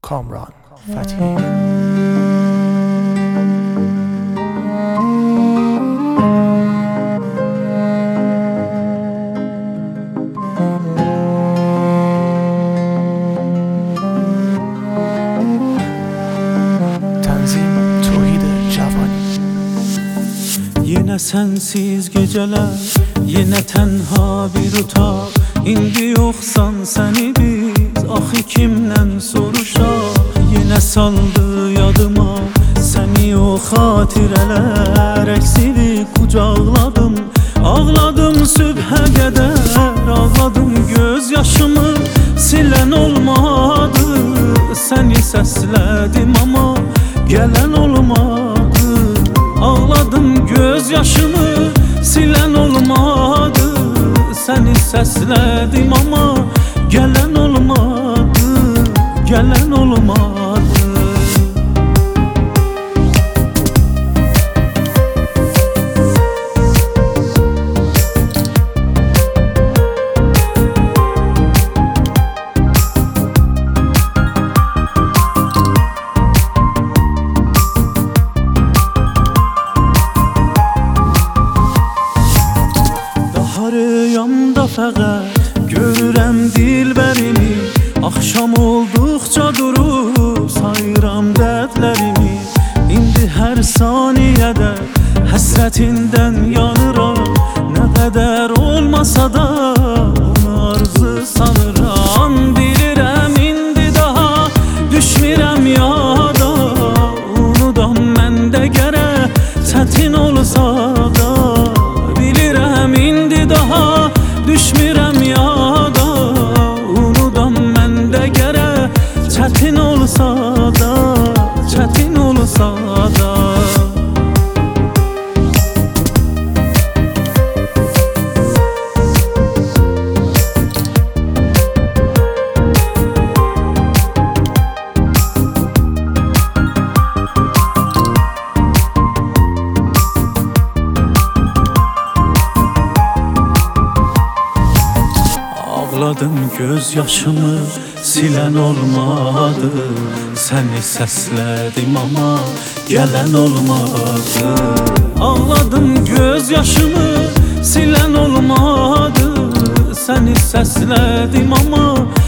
کامران فتحی. Yine sensiz geceler, yine tenha bir otaq. İndi yoxsan səni biz, axı kimdən soruşaq? Yine saldı yadıma səni o xatirələr. Əksini qucaqladım, ağladım sübhə qədər. Ağladım göz yaşımı, silən olmadı. Səni səslədim amma gələn olmadı. Ağladım göz yaşımı, silən olmadı. Səni səslədim amma gələn olmadı, gələn olmadı. Rüyamda fəqət görürəm dilbərimi. Axşam olduqca durub sayıram dərdlərimi. İndi hər saniyədə həsrətindən yanıram. Nə qədər olmasa da onu arzu sanıram. Bilirəm indi daha düşmürəm yada. Unudam məndə gərək çətin olsa da. Bilirəm indi daha düşmürəm yada. Unudam məndə gərək çətin olsa da, çətin olsa da. Ağladım göz yaşımı, silən olmadı. Səni səslədim amma gələn olmadı. Ağladım göz yaşımı, silən olmadı. Səni səslədim amma